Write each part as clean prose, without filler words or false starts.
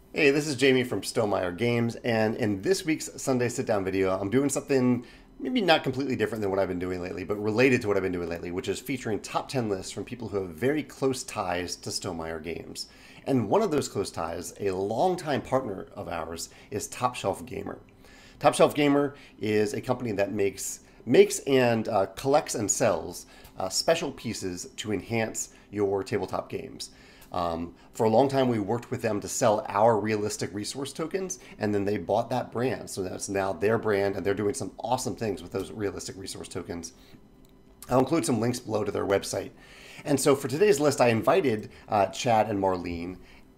Hey, this is Jamie from Stonemaier Games, and in this week's Sunday Sit Down video, I'm doing something maybe not completely different than what I've been doing lately, but related to what I've been doing lately, which is featuring top 10 lists from people who have very close ties to Stonemaier Games. And one of those close ties, a longtime partner of ours, is Top Shelf Gamer. Top Shelf Gamer is a company that makes and collects and sells special pieces to enhance your tabletop games. For a long time, we worked with them to sell our realistic resource tokens, and then they bought that brand. So that's now their brand, and they're doing some awesome things with those realistic resource tokens. I'll include some links below to their website. And so for today's list, I invited Chad and Marlene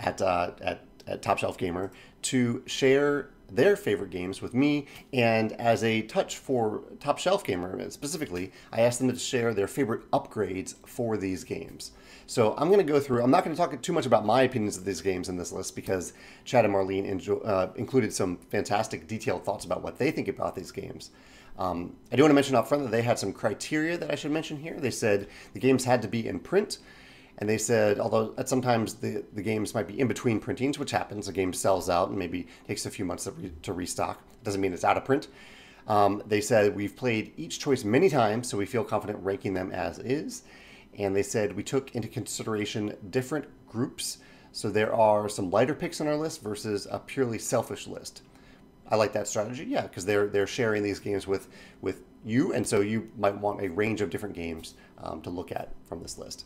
at Top Shelf Gamer to share their favorite games with me. And as a touch for Top Shelf Gamer specifically, I asked them to share their favorite upgrades for these games. So I'm going to go through, I'm not going to talk too much about my opinions of these games in this list because Chad and Marlene included some fantastic detailed thoughts about what they think about these games. I do want to mention up front that they had some criteria that I should mention here. They said the games had to be in print, and they said, although sometimes the games might be in between printings, which happens, a game sells out and maybe takes a few months to restock. It doesn't mean it's out of print. They said we've played each choice many times, so we feel confident ranking them as is. And they said we took into consideration different groups. So there are some lighter picks on our list versus a purely selfish list. I like that strategy, yeah, because they're sharing these games with you, and so you might want a range of different games to look at from this list.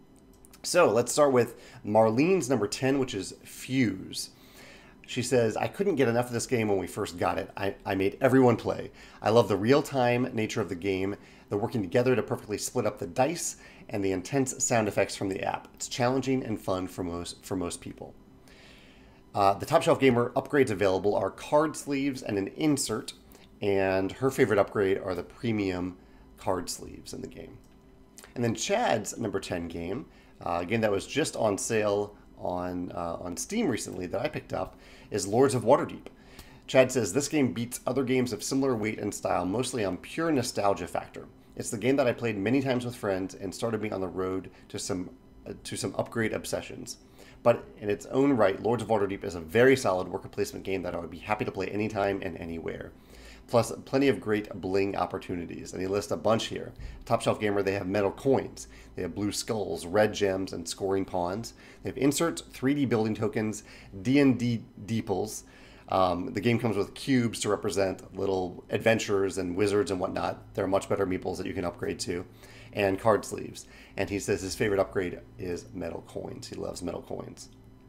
So let's start with Marlene's number 10, which is Fuse. She says, I couldn't get enough of this game when we first got it. I made everyone play. I love the real-time nature of the game, the working together to perfectly split up the dice, and the intense sound effects from the app. It's challenging and fun for most people. The Top Shelf Gamer upgrades available are card sleeves and an insert, and her favorite upgrade are the premium card sleeves in the game. And then Chad's number 10 game, a game that was just on sale on Steam recently that I picked up, is Lords of Waterdeep. Chad says this game beats other games of similar weight and style, mostly on pure nostalgia factor. It's the game that I played many times with friends and started me on the road to some upgrade obsessions. But in its own right, Lords of Waterdeep is a very solid worker placement game that I would be happy to play anytime and anywhere. Plus, plenty of great bling opportunities. And he lists a bunch here. Top Shelf Gamer, they have metal coins. They have blue skulls, red gems, and scoring pawns. They have inserts, 3D building tokens, D&D deeples. The game comes with cubes to represent little adventurers and wizards and whatnot. There are much better meeples that you can upgrade to. And card sleeves. And he says his favorite upgrade is metal coins. He loves metal coins.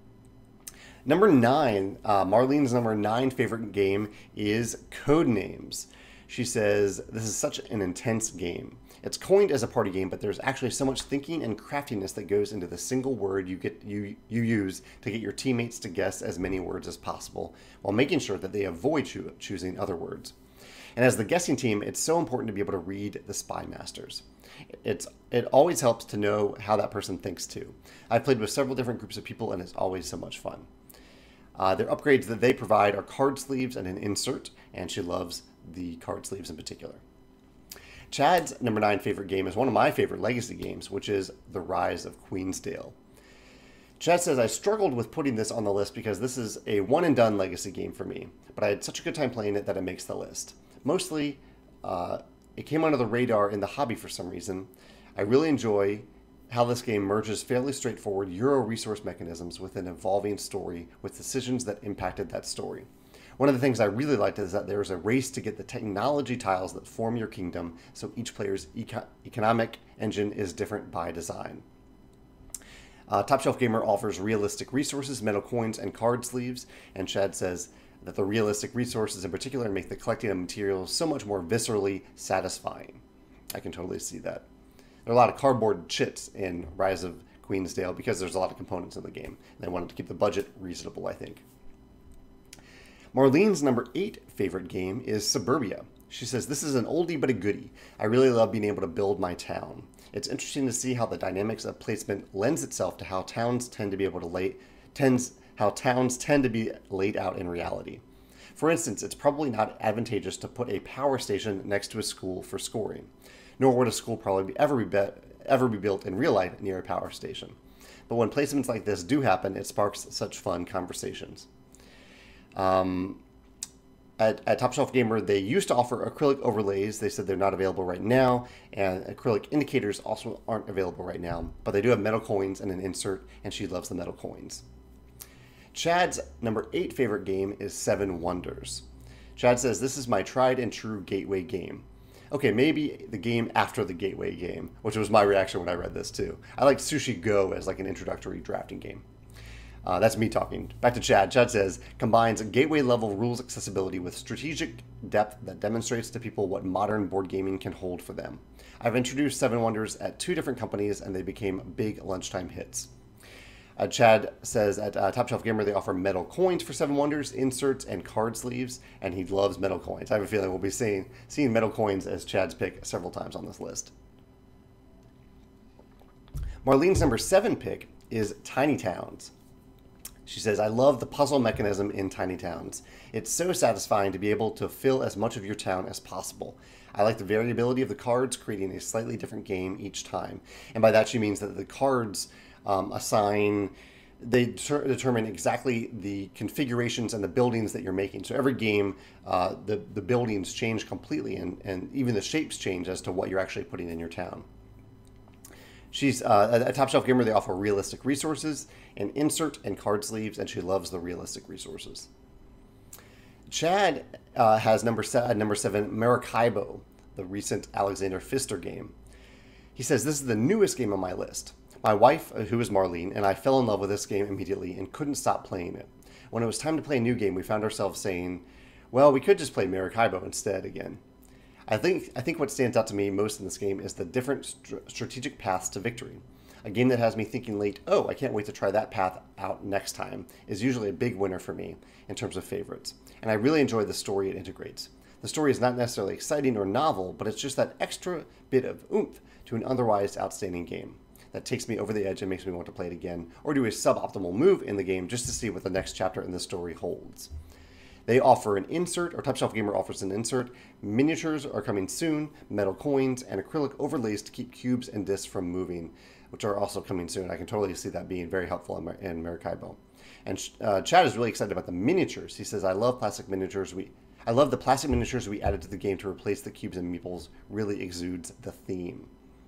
Number 9, Marlene's number 9 favorite game is Codenames. She says, this is such an intense game. It's coined as a party game, but there's actually so much thinking and craftiness that goes into the single word you use to get your teammates to guess as many words as possible, while making sure that they avoid choosing other words. And as the guessing team, it's so important to be able to read the spy masters. It always helps to know how that person thinks too. I've played with several different groups of people, and it's always so much fun. Their upgrades that they provide are card sleeves and an insert, and she loves the card sleeves in particular. Chad's number 9 favorite game is one of my favorite legacy games, which is The Rise of Queensdale. Chad says, I struggled with putting this on the list because this is a one-and-done legacy game for me, but I had such a good time playing it that it makes the list. Mostly, it came under the radar in the hobby for some reason. I really enjoy how this game merges fairly straightforward Euro resource mechanisms with an evolving story with decisions that impacted that story. One of the things I really liked is that there is a race to get the technology tiles that form your kingdom, so each player's economic engine is different by design. Top Shelf Gamer offers realistic resources, metal coins, and card sleeves, and Chad says that the realistic resources in particular make the collecting of materials so much more viscerally satisfying. I can totally see that. There are a lot of cardboard chits in Rise of Queensdale because there's a lot of components in the game. And they wanted to keep the budget reasonable, I think. Marlene's number 8 favorite game is Suburbia. She says, this is an oldie but a goodie. I really love being able to build my town. It's interesting to see how the dynamics of placement lends itself to how towns tend to be laid out in reality. For instance, it's probably not advantageous to put a power station next to a school for scoring, nor would a school probably ever be built in real life near a power station. But when placements like this do happen, it sparks such fun conversations. At Top Shelf Gamer, they used to offer acrylic overlays. They said they're not available right now, and acrylic indicators also aren't available right now. But they do have metal coins and an insert, and she loves the metal coins. Chad's number 8 favorite game is Seven Wonders. Chad says, this is my tried and true gateway game. Okay, maybe the game after the gateway game, which was my reaction when I read this too. I like Sushi Go as like an introductory drafting game. That's me talking. Back to Chad. Chad says, combines gateway level rules accessibility with strategic depth that demonstrates to people what modern board gaming can hold for them. I've introduced Seven Wonders at 2 different companies and they became big lunchtime hits. Chad says at Top Shelf Gamer they offer metal coins for Seven Wonders, inserts, and card sleeves, and he loves metal coins. I have a feeling we'll be seeing metal coins as Chad's pick several times on this list. Marlene's number 7 pick is Tiny Towns. She says, I love the puzzle mechanism in Tiny Towns. It's so satisfying to be able to fill as much of your town as possible. I like the variability of the cards, creating a slightly different game each time. And by that she means that the cards they determine exactly the configurations and the buildings that you're making. So every game, the buildings change completely, and even the shapes change as to what you're actually putting in your town. She's at Top Shelf Gamer. They offer realistic resources, an insert, and card sleeves, and she loves the realistic resources. Chad has number 7, Maracaibo, the recent Alexander Pfister game. He says, this is the newest game on my list. My wife, who is Marlene, and I fell in love with this game immediately and couldn't stop playing it. When it was time to play a new game, we found ourselves saying, well, we could just play Maracaibo instead again. I think what stands out to me most in this game is the different strategic paths to victory. A game that has me thinking late, oh, I can't wait to try that path out next time, is usually a big winner for me in terms of favorites. And I really enjoy the story it integrates. The story is not necessarily exciting or novel, but it's just that extra bit of oomph to an otherwise outstanding game that takes me over the edge and makes me want to play it again, or do a suboptimal move in the game just to see what the next chapter in the story holds. They offer an insert, or Top Shelf Gamer offers an insert. Miniatures are coming soon, metal coins, and acrylic overlays to keep cubes and discs from moving, which are also coming soon. I can totally see that being very helpful in Maracaibo. And Chad is really excited about the miniatures. He says, I love plastic miniatures. I love the plastic miniatures we added to the game to replace the cubes and meeples. Really exudes the theme.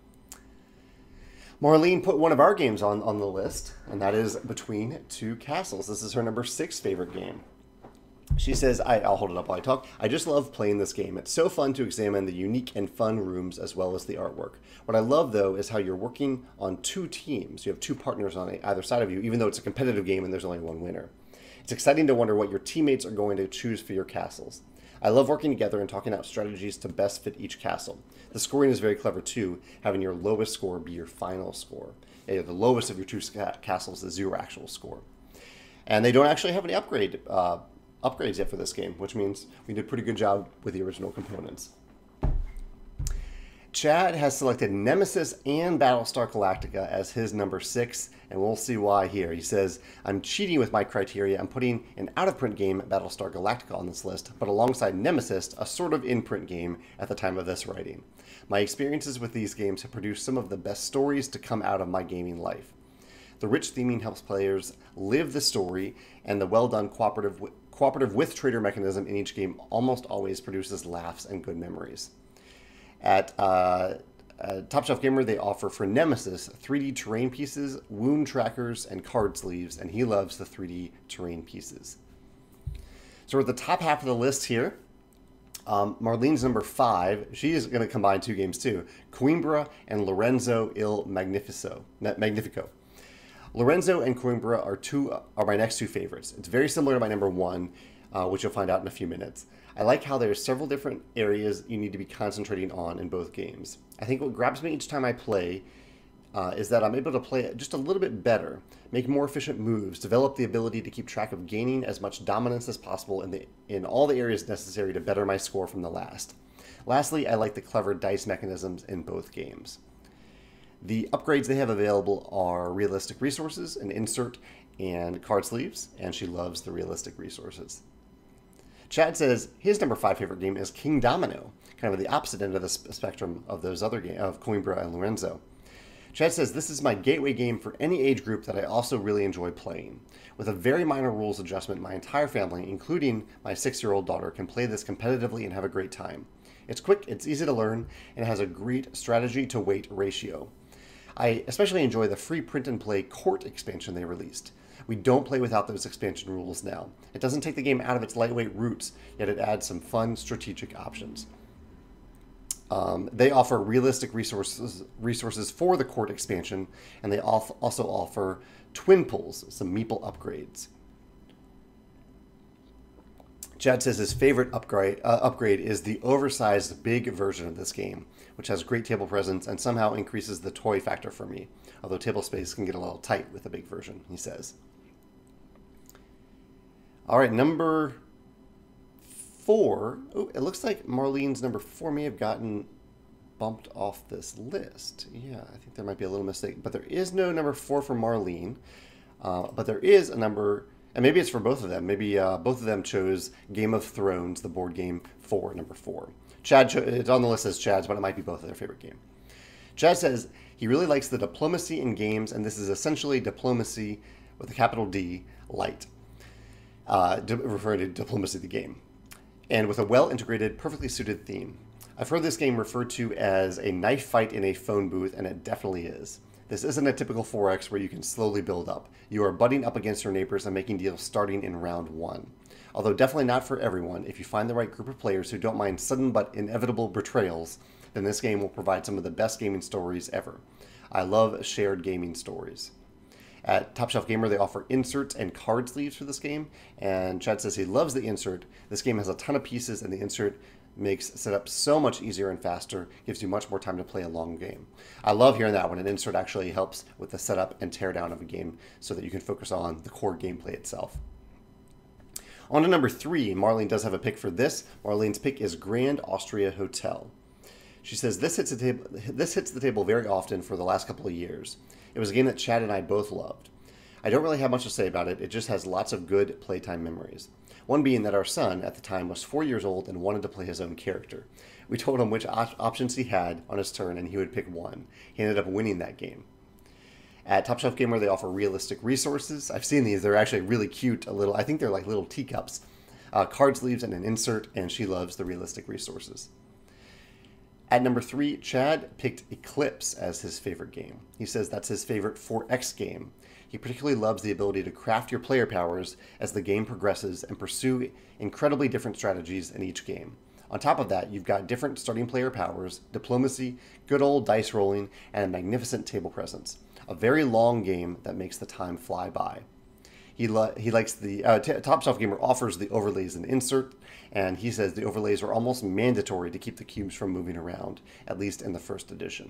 Marlene put one of our games on the list, and that is Between Two Castles. This is her number 6 favorite game. She says, I'll hold it up while I talk. I just love playing this game. It's so fun to examine the unique and fun rooms as well as the artwork. What I love, though, is how you're working on 2 teams. You have 2 partners on either side of you, even though it's a competitive game and there's only one winner. It's exciting to wonder what your teammates are going to choose for your castles. I love working together and talking out strategies to best fit each castle. The scoring is very clever too, having your lowest score be your final score. The lowest of your 2 castles is your actual score. And they don't actually have any upgrades yet for this game, which means we did a pretty good job with the original components. Chad has selected Nemesis and Battlestar Galactica as his number 6, and we'll see why here. He says, I'm cheating with my criteria. I'm putting an out-of-print game, Battlestar Galactica, on this list, but alongside Nemesis, a sort of in-print game at the time of this writing. My experiences with these games have produced some of the best stories to come out of my gaming life. The rich theming helps players live the story, and the well-done cooperative with trader mechanism in each game almost always produces laughs and good memories. At Top Shelf Gamer, they offer for Nemesis 3D terrain pieces, wound trackers, and card sleeves, and he loves the 3D terrain pieces. So we're at the top half of the list here. Marlene's number 5, she is going to combine 2 games too, Coimbra and Lorenzo il Magnifico. Lorenzo and Coimbra are my next 2 favorites. It's very similar to my number 1, which you'll find out in a few minutes. I like how there's several different areas you need to be concentrating on in both games. I think what grabs me each time I play is that I'm able to play it just a little bit better, make more efficient moves, develop the ability to keep track of gaining as much dominance as possible in all the areas necessary to better my score from the last. Lastly, I like the clever dice mechanisms in both games. The upgrades they have available are realistic resources, an insert, and card sleeves, and she loves the realistic resources. Chad says his number 5 favorite game is Kingdomino, kind of the opposite end of the spectrum of those other games, of Coimbra and Lorenzo. Chad says, this is my gateway game for any age group that I also really enjoy playing. With a very minor rules adjustment, my entire family, including my 6-year-old daughter, can play this competitively and have a great time. It's quick, it's easy to learn, and it has a great strategy to weight ratio. I especially enjoy the free print and play court expansion they released. We don't play without those expansion rules now. It doesn't take the game out of its lightweight roots, yet it adds some fun strategic options. They offer realistic resources for the court expansion, and they also offer twin pools, some meeple upgrades. Chad says his favorite upgrade is the oversized big version of this game, which has great table presence and somehow increases the toy factor for me, although table space can get a little tight with the big version, he says. All right, number 4. Oh, it looks like Marlene's number 4 may have gotten bumped off this list. Yeah, I think there might be a little mistake. But there is no number 4 for Marlene. But there is a number, and maybe it's for both of them. Maybe both of them chose Game of Thrones, the board game, for number 4. Chad, it's on the list as Chad's, but it might be both of their favorite game. Chad says he really likes the diplomacy in games, and this is essentially diplomacy with a capital D, light. Referring to diplomacy the game, and with a well-integrated, perfectly suited theme. I've heard this game referred to as a knife fight in a phone booth, and it definitely is. This isn't a typical 4X where you can slowly build up. You are butting up against your neighbors and making deals starting in round 1. Although definitely not for everyone, if you find the right group of players who don't mind sudden but inevitable betrayals, then this game will provide some of the best gaming stories ever. I love shared gaming stories. At Top Shelf Gamer, they offer inserts and card sleeves for this game, and Chad says he loves the insert. This game has a ton of pieces, and the insert makes setup so much easier and faster, gives you much more time to play a long game. I love hearing that when an insert actually helps with the setup and teardown of a game so that you can focus on the core gameplay itself. On to number 3, Marlene does have a pick for this. Marlene's pick is Grand Austria Hotel. She says this hits the table very often for the last couple of years. It was a game that Chad and I both loved. I don't really have much to say about it, it just has lots of good playtime memories. One being that our son, at the time, was 4 years old and wanted to play his own character. We told him which options he had on his turn, and he would pick one. He ended up winning that game. At Top Shelf Gamer, they offer realistic resources. I've seen these. They're actually really cute. I think they're like little teacups. Card sleeves and an insert, and she loves the realistic resources. At number 3, Chad picked Eclipse as his favorite game. He says that's his favorite 4X game. He particularly loves the ability to craft your player powers as the game progresses and pursue incredibly different strategies in each game. On top of that, you've got different starting player powers, diplomacy, good old dice rolling, and a magnificent table presence. A very long game that makes the time fly by. He likes the Top Shelf Gamer offers the overlays and insert, and he says the overlays are almost mandatory to keep the cubes from moving around, at least in the first edition.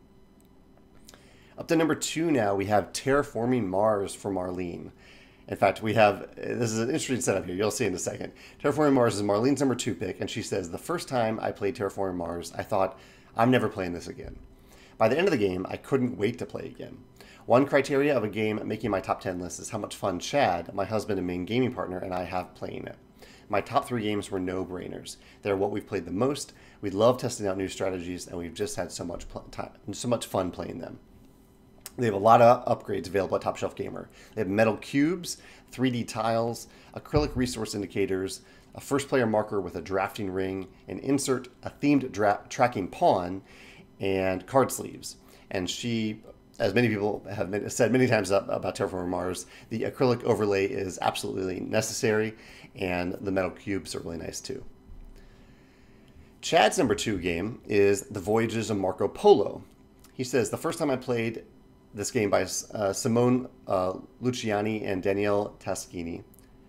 Up to number 2 now, we have Terraforming Mars for Marlene. In fact, this is an interesting setup here, you'll see in a second. Terraforming Mars is Marlene's number 2 pick, and she says, the first time I played Terraforming Mars, I thought, I'm never playing this again. By the end of the game, I couldn't wait to play again. One criteria of a game making my top 10 list is how much fun Chad, my husband and main gaming partner, and I have playing it. My top 3 games were no-brainers. They're what we've played the most. We love testing out new strategies, and we've just had so much fun playing them. They have a lot of upgrades available at Top Shelf Gamer. They have metal cubes, 3D tiles, acrylic resource indicators, a first-player marker with a drafting ring, an insert, a themed tracking pawn, and card sleeves. And she, as many people have said many times about Terraforming Mars, the acrylic overlay is absolutely necessary, and the metal cubes are really nice too. Chad's number 2 game is The Voyages of Marco Polo. He says, the first time I played this game by Simone Luciani and Daniele Taschini,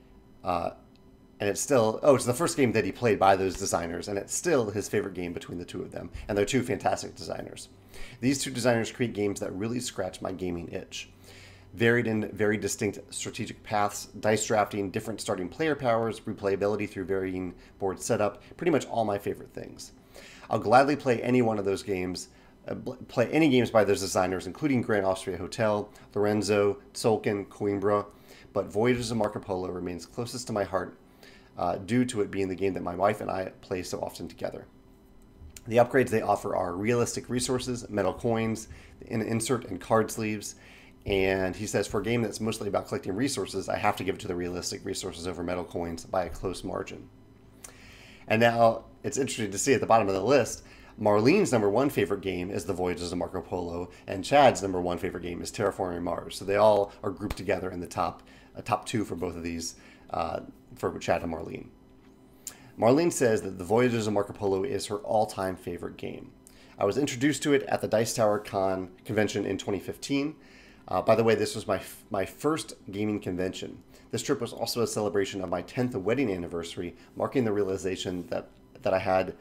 and it's the first game that he played by those designers, and it's still his favorite game between the two of them, and they're 2 fantastic designers. These 2 designers create games that really scratch my gaming itch. Varied and very distinct strategic paths, dice drafting, different starting player powers, replayability through varying board setup, pretty much all my favorite things. I'll gladly play any one of those games, play any games by those designers, including Grand Austria Hotel, Lorenzo, Tzolk'in, Coimbra, but Voyages of Marco Polo remains closest to my heart due to it being the game that my wife and I play so often together. The upgrades they offer are realistic resources, metal coins, an insert and card sleeves. And he says, for a game that's mostly about collecting resources, I have to give it to the realistic resources over metal coins by a close margin. And now it's interesting to see at the bottom of the list, Marlene's number one favorite game is The Voyages of Marco Polo, and Chad's number one favorite game is Terraforming Mars. So they all are grouped together in the top two for both of these, for Chad and Marlene. Marlene says that The Voyages of Marco Polo is her all-time favorite game. I was introduced to it at the Dice Tower Con convention in 2015. By the way, this was my first gaming convention. This trip was also a celebration of my 10th wedding anniversary, marking the realization that I had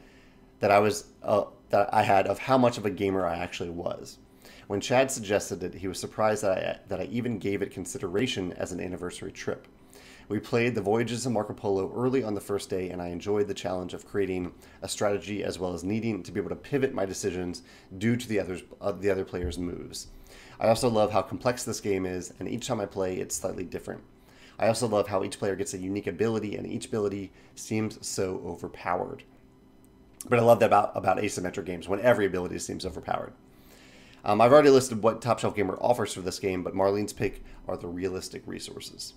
of how much of a gamer I actually was. When Chad suggested it, he was surprised that I even gave it consideration as an anniversary trip. We played The Voyages of Marco Polo early on the first day, and I enjoyed the challenge of creating a strategy as well as needing to be able to pivot my decisions due to the other players' moves. I also love how complex this game is, and each time I play, it's slightly different. I also love how each player gets a unique ability, and each ability seems so overpowered. But I love that about asymmetric games, when every ability seems overpowered. I've already listed what Top Shelf Gamer offers for this game, but Marlene's pick are the realistic resources.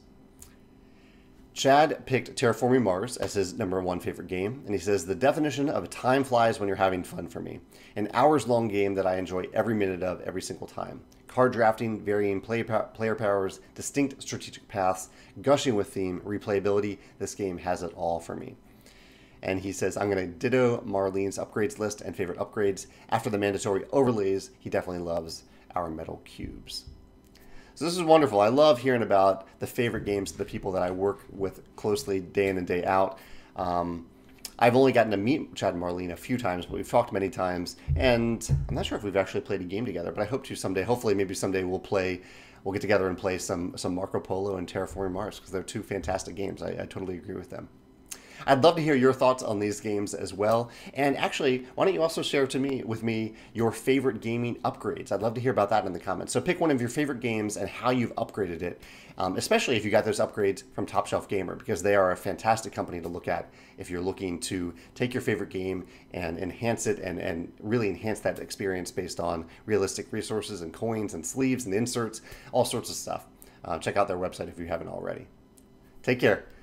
Chad picked Terraforming Mars as his number one favorite game, and he says, the definition of time flies when you're having fun for me. An hours-long game that I enjoy every minute of every single time. Card drafting, varying player powers, distinct strategic paths, gushing with theme, replayability. This game has it all for me. And he says, I'm going to ditto Marlene's upgrades list and favorite upgrades. After the mandatory overlays, he definitely loves our metal cubes. So this is wonderful. I love hearing about the favorite games of the people that I work with closely day in and day out. I've only gotten to meet Chad and Marlene a few times, but we've talked many times. And I'm not sure if we've actually played a game together, but I hope to someday. Hopefully, maybe someday we'll get together and play some Marco Polo and Terraforming Mars, because they're two fantastic games. I totally agree with them. I'd love to hear your thoughts on these games as well. And actually, why don't you also share with me your favorite gaming upgrades? I'd love to hear about that in the comments. So pick one of your favorite games and how you've upgraded it, especially if you got those upgrades from Top Shelf Gamer, because they are a fantastic company to look at if you're looking to take your favorite game and enhance it and really enhance that experience based on realistic resources and coins and sleeves and inserts, all sorts of stuff. Check out their website if you haven't already. Take care.